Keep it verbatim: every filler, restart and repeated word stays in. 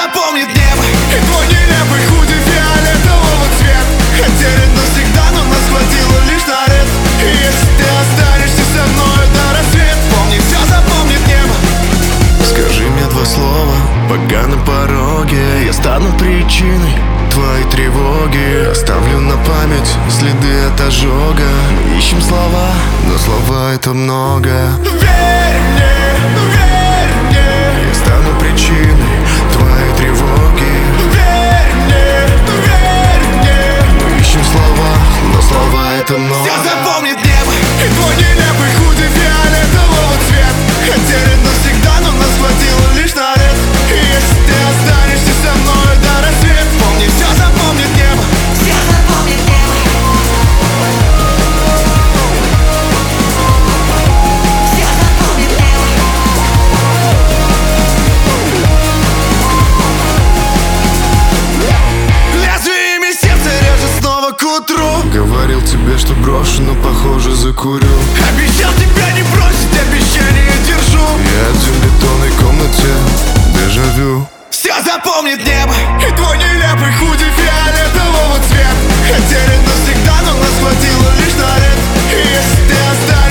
запомнит небо и твой нелепый худи фиолетового цвета. Потерян навсегда, но нас хватило лишь на ред. И если ты останешься со мной до рассвета, помни, все запомнит небо. Скажи мне два слова, пока на пороге. Я стану причиной твоей тревоги. Оставлю на память следы от ожога. Мы ищем слова, но слова это много. Верь мне, верь мне. Я стану причиной твоей тревоги. Верь мне, верь мне. Мы ищем слова, но слова это много. Все запомнит небо и твой нелепый худи фиолетового цвета. Потерян навсегда, но нас хватило лишь на ред. И если ты останешься со мной до рассвета, помни, все запомнит небо. Все запомнит небо. Все запомнит небо. Лезвиями сердце режет снова к утру. Говорил тебе, что брошу, но похоже закурю. Обещал тебя не бросить, обещание держу. Я один в бетонной комнате, дежавю. Все запомнит небо и твой нелепый худи фиолетового цвета. Потерян навсегда, но нас хватило лишь на ред. И если ты останешься